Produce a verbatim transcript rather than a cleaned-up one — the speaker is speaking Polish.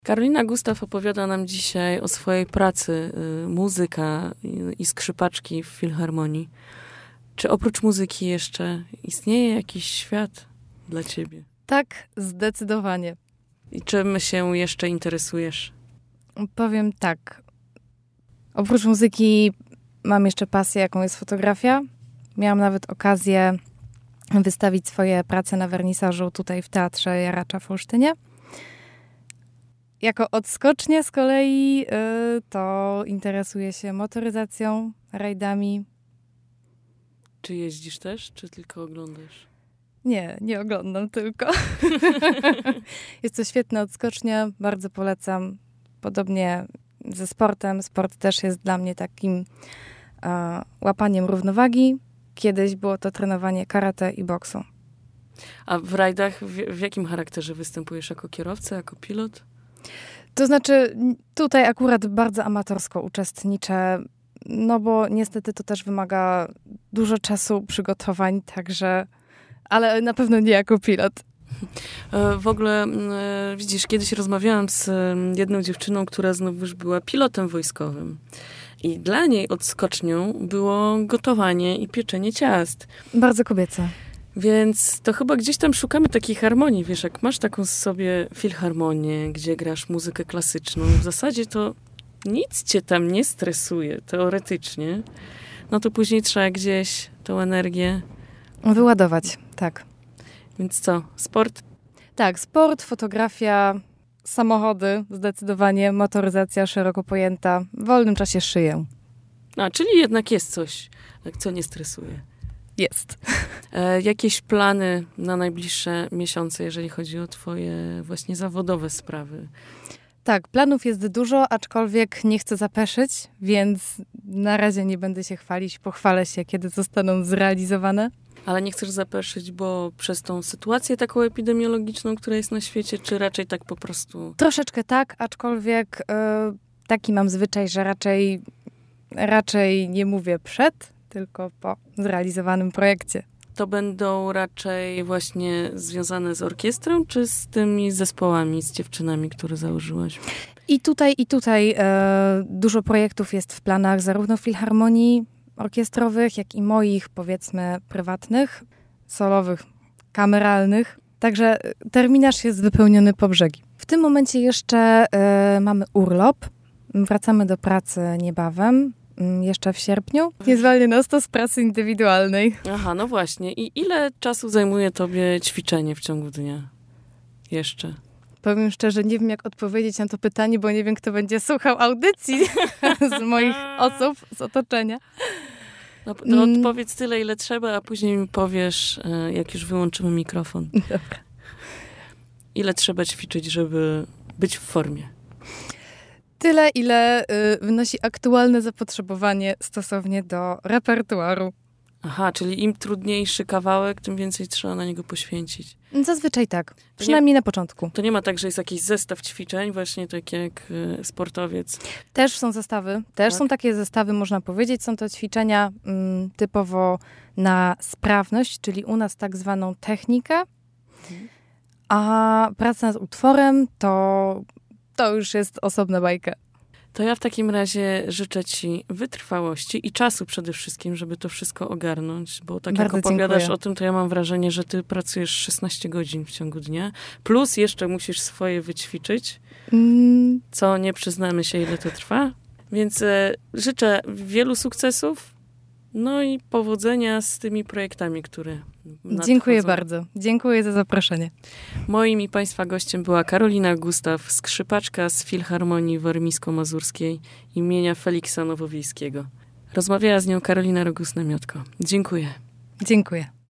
Karolina Gustaf opowiada nam dzisiaj o swojej pracy y, muzyka i, i skrzypaczki w Filharmonii. Czy oprócz muzyki jeszcze istnieje jakiś świat dla ciebie? Tak, zdecydowanie. I czym się jeszcze interesujesz? Powiem tak. Oprócz muzyki mam jeszcze pasję, jaką jest fotografia. Miałam nawet okazję wystawić swoje prace na wernisażu tutaj w Teatrze Jaracza w Olsztynie. Jako odskocznie z kolei y, to interesuję się motoryzacją, rajdami. Czy jeździsz też, czy tylko oglądasz? Nie, nie oglądam tylko. Jest to świetna odskocznia, bardzo polecam. Podobnie ze sportem. Sport też jest dla mnie takim e, łapaniem równowagi. Kiedyś było to trenowanie karate i boksu. A w rajdach w, w jakim charakterze występujesz? Jako kierowca, jako pilot? To znaczy tutaj akurat bardzo amatorsko uczestniczę, no bo niestety to też wymaga dużo czasu, przygotowań, także, ale na pewno nie jako pilot. W ogóle widzisz, kiedyś rozmawiałam z jedną dziewczyną, która znowu już była pilotem wojskowym. I dla niej odskocznią było gotowanie i pieczenie ciast. Bardzo kobiece. Więc to chyba gdzieś tam szukamy takiej harmonii, wiesz, jak masz taką sobie filharmonię, gdzie grasz muzykę klasyczną, w zasadzie to nic cię tam nie stresuje, teoretycznie, no to później trzeba gdzieś tą energię wyładować, tak. Więc co, sport? Tak, sport, fotografia, samochody, zdecydowanie, motoryzacja szeroko pojęta, w wolnym czasie szyję. A, czyli jednak jest coś, co nie stresuje. Jest. E, jakieś plany na najbliższe miesiące, jeżeli chodzi o twoje właśnie zawodowe sprawy? Tak, planów jest dużo, aczkolwiek nie chcę zapeszyć, więc na razie nie będę się chwalić. Pochwalę się, kiedy zostaną zrealizowane. Ale nie chcesz zapeszyć, bo przez tą sytuację taką epidemiologiczną, która jest na świecie, czy raczej tak po prostu? Troszeczkę tak, aczkolwiek yy, taki mam zwyczaj, że raczej, raczej nie mówię przed, tylko po zrealizowanym projekcie. To będą raczej właśnie związane z orkiestrą, czy z tymi zespołami, z dziewczynami, które założyłaś? I tutaj, i tutaj e, dużo projektów jest w planach, zarówno filharmonii orkiestrowych, jak i moich, powiedzmy, prywatnych, solowych, kameralnych. Także terminarz jest wypełniony po brzegi. W tym momencie jeszcze e, mamy urlop. Wracamy do pracy niebawem. Jeszcze w sierpniu. Nie zwalnie nas to z pracy indywidualnej. Aha, no właśnie. I ile czasu zajmuje tobie ćwiczenie w ciągu dnia? Jeszcze. Powiem szczerze, nie wiem jak odpowiedzieć na to pytanie, bo nie wiem, kto będzie słuchał audycji z moich osób, z otoczenia. No to odpowiedz tyle, ile trzeba, a później mi powiesz, jak już wyłączymy mikrofon. Dobra. Ile trzeba ćwiczyć, żeby być w formie? Tyle, ile y, wynosi aktualne zapotrzebowanie stosownie do repertuaru. Aha, czyli im trudniejszy kawałek, tym więcej trzeba na niego poświęcić. Zazwyczaj tak. Przynajmniej nie, na początku. To nie ma tak, że jest jakiś zestaw ćwiczeń, właśnie tak jak y, sportowiec. Też są zestawy. Też tak? są takie zestawy, można powiedzieć. Są to ćwiczenia mm, typowo na sprawność, czyli u nas tak zwaną technikę. Mhm. A praca nad utworem to... To już jest osobna bajka. To ja w takim razie życzę ci wytrwałości i czasu przede wszystkim, żeby to wszystko ogarnąć, bo tak Bardzo jak opowiadasz dziękuję. o tym, to ja mam wrażenie, że ty pracujesz szesnaście godzin w ciągu dnia, plus jeszcze musisz swoje wyćwiczyć, mm. co nie przyznamy się, ile to trwa. Więc e, życzę wielu sukcesów, no i powodzenia z tymi projektami, które nadchodzą. Dziękuję bardzo. Dziękuję za zaproszenie. Moim i państwa gościem była Karolina Gustaf, skrzypaczka z Filharmonii Warmińsko-Mazurskiej imienia Feliksa Nowowiejskiego. Rozmawiała z nią Karolina Rogus-Namiotko. Dziękuję. Dziękuję.